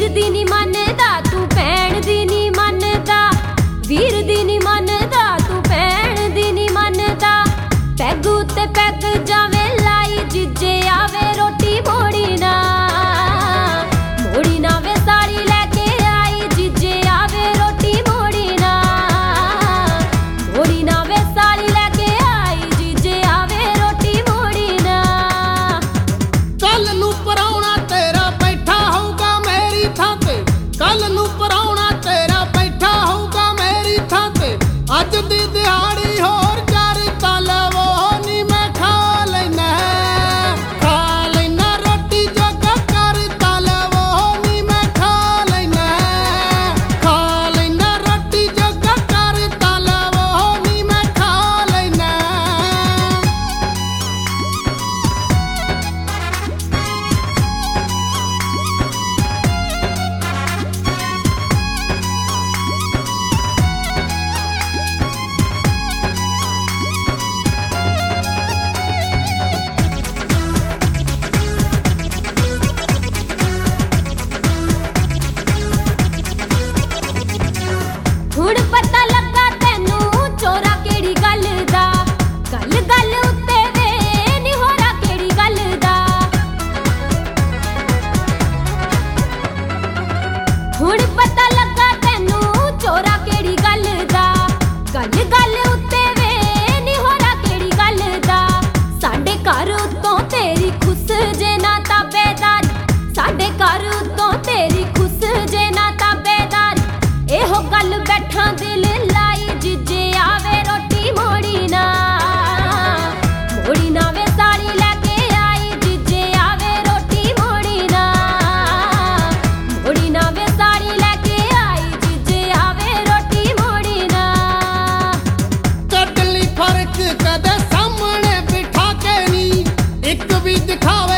वीर दी नी मनदा तू भैन दी नी मनदा, वीर दी नी मनदा तू भैन दी नी मनदा। पैग उत्ते पैग जावे लाई जिजे आवे रोटी मोड़ी ना, मोड़ी ना वे साड़ी लैके आई जिजे आवे रोटी मोड़ी ना, मोड़ी ना वे साड़ी लैके आई जिजे आवे रोटी मोड़ी ना। कल नू पराउणा तेरा बैठा होगा मेरी थां ते, कल नू पराउणा तेरा बैठा होगा मेरी थां ते। अज दी दिहाड़ी होर चार तल वो नी मैं खा लैना, खा लैना रोटी जोगा कर तल वो नी मैं खा लैना, खा लैना रोटी जोगा कर तल वो नी मैं खा लैना। हुण पता लगा तैनू चोरा केड़ी गल दा, गल गल उत्ते वे नी होरा केड़ी गल दा। हुण पता लगा तैनू चोरा केड़ी गल दा, गल गल उत्ते वे नी होरा केड़ी गल दा। साडे घर उत्तों तेरी खुस जे ना ताबेदार, साडे घर उत्तों तेरी खुस जे ना ताबेदार। एहो गल बैठा दिल लाई जिजे आवे रोटी मोड़ी ना, मोड़ी ना वे साड़ी लैके आई जिजे आवे रोटी मोड़ी ना, मोड़ी ना वे साड़ी लैके आई जिजे आवे रोटी मोड़ी ना। कटली फर्क कदे सामने बिठा के नी, एक भी दिखावे